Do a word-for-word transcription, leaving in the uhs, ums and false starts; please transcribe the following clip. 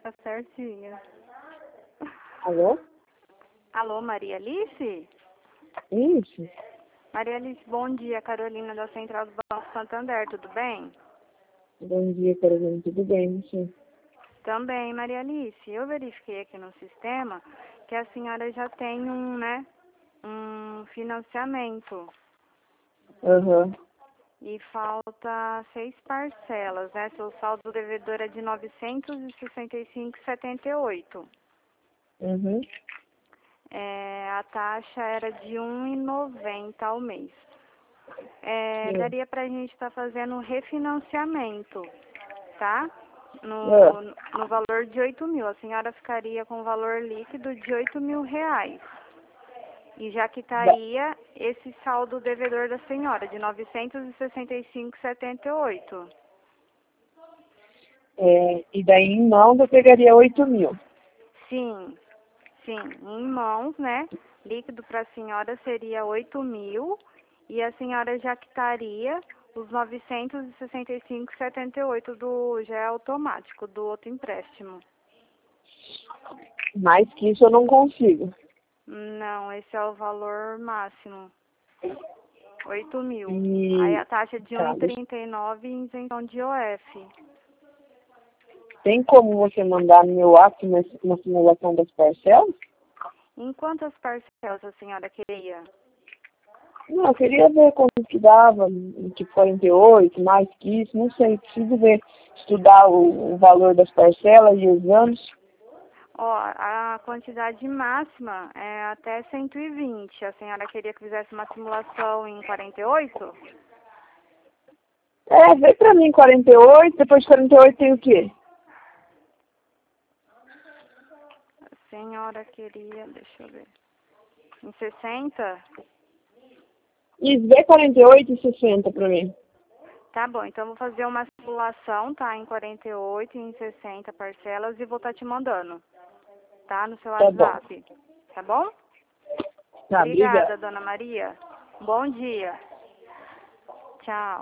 Tá certinho. Alô? Alô, Maria Alice? Isso. Maria Alice, bom dia. Carolina da Central do Banco Santander, tudo bem? Bom dia, Carolina. Tudo bem, sim? Também, Maria Alice. Eu verifiquei aqui no sistema que a senhora já tem um, né, um financiamento. Aham. E falta seis parcelas, né? Seu saldo devedor é de novecentos e sessenta e cinco reais e setenta e oito centavos. Uhum. É, a taxa era de um real e noventa centavos ao mês. É, Sim. daria para a gente estar fazendo um refinanciamento, tá? No, Ah, no valor de oito mil. A senhora ficaria com valor líquido de oito mil reais. E já da- quitaria esse saldo devedor da senhora, de novecentos e sessenta e cinco reais e setenta e oito centavos. é, e daí em mãos eu pegaria oito mil. Sim, sim, em mãos, né? Líquido para a senhora seria oito mil e a senhora já quitaria os novecentos e sessenta e cinco reais e setenta e oito centavos do já é automático, do outro empréstimo. Mais que isso eu não consigo. Não, esse é o valor máximo, oito mil. Aí E a taxa de um tá, real e deixa- trinta e nove centavos e isenção de I O F. tem como você mandar no meu ato uma, uma simulação das parcelas? Em quantas parcelas a senhora queria? Não, eu queria ver quanto que dava, tipo quarenta e oito, mais que isso, não sei. Preciso ver, estudar o, o valor das parcelas e os anos. Ó, a quantidade máxima é até cento e vinte. A senhora queria que fizesse uma simulação em quarenta e oito? É, vê pra mim quarenta e oito, depois de quarenta e oito tem o quê? A senhora queria, deixa eu ver, em sessenta? Isso, vê quarenta e oito e sessenta pra mim. Tá bom, então eu vou fazer uma simulação, tá? Em quarenta e oito e em sessenta parcelas e vou estar te mandando, tá? No seu Tá bom. WhatsApp, tá bom? Tá, obrigada. Obrigada, dona Maria. Bom dia. Tchau.